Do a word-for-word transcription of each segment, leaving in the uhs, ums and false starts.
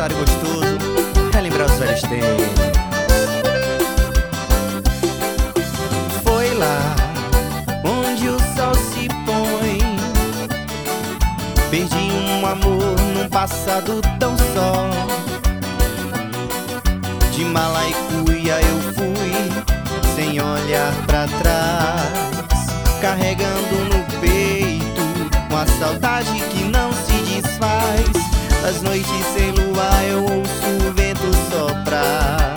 aniversário gostoso, relembrar os velhos tempos. Foi lá onde o sol se põe, perdi um amor num passado tão só. De mala e cuia eu fui, sem olhar pra trás, carregando no peito uma saudade que não se desfaz. As noites sem lua eu ouço o vento soprar,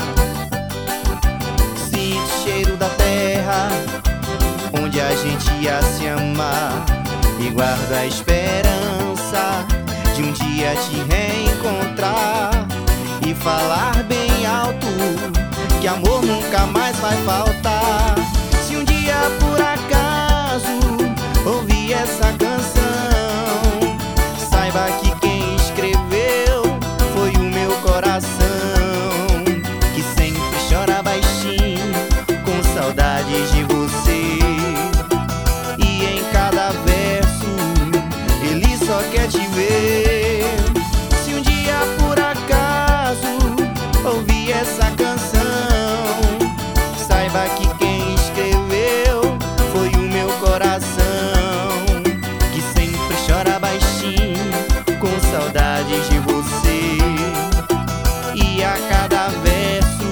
sinto o cheiro da terra onde a gente ia se amar, e guardo a esperança de um dia te reencontrar e falar bem alto que amor nunca mais vai faltar. Se um dia por acaso ouvir essa canção, saiba que quem escreveu foi o meu coração, que sempre chora baixinho com saudades de você. E em cada verso ele só quer te ver. Se um dia por acaso ouvir essa canção, saiba que quem escreveu foi o meu coração, que sempre chora baixinho com saudades de você. E a cada verso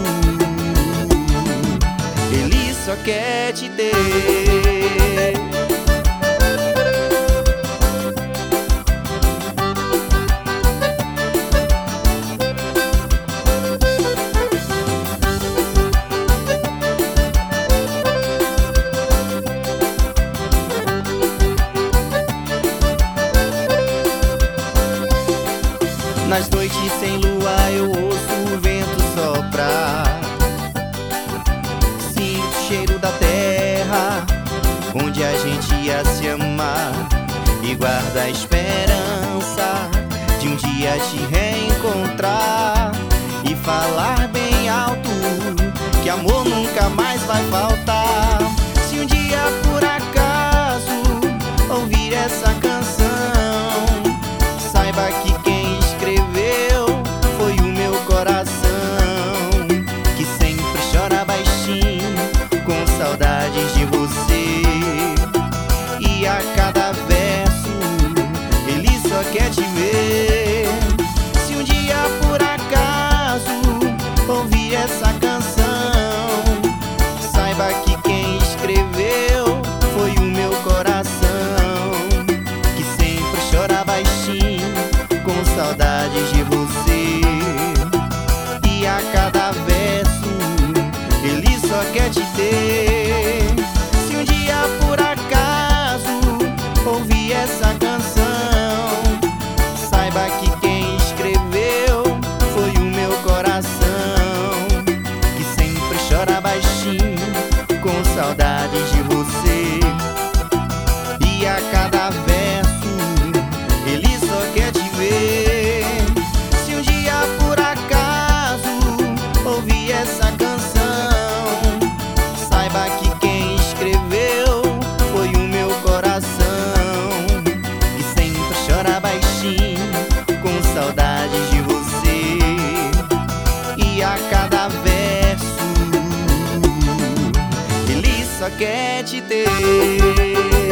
ele só quer te ter. Nas noites sem lua eu ouço o vento soprar, sinto o cheiro da terra onde a gente ia se amar, e guardo a esperança de um dia te reencontrar e falar bem alto que amor nunca mais vai faltar. Se um dia por acaso ouvir essa canção, saiba que quem escreveu foi o meu coração, que sempre chora baixinho com saudades de você. E a cada verso ele só quer te ver. Se um dia por acaso ouvir essa canção, saiba que quem escreveu foi o meu coração, que sempre chora baixinho com saudades de você. E a cada verso ele só quer te ter. Se um dia por acaso ouvir essa canção, saiba que quem escreveu foi o meu coração, que sempre chora baixinho com saudades de você. E a cada verso ele só quer te ver. Se um dia por acaso ouvir essa canção, saiba que quem escreveu foi o meu coração, que sempre chora baixinho com saudades de você. E a cada verso ele só quer te ter.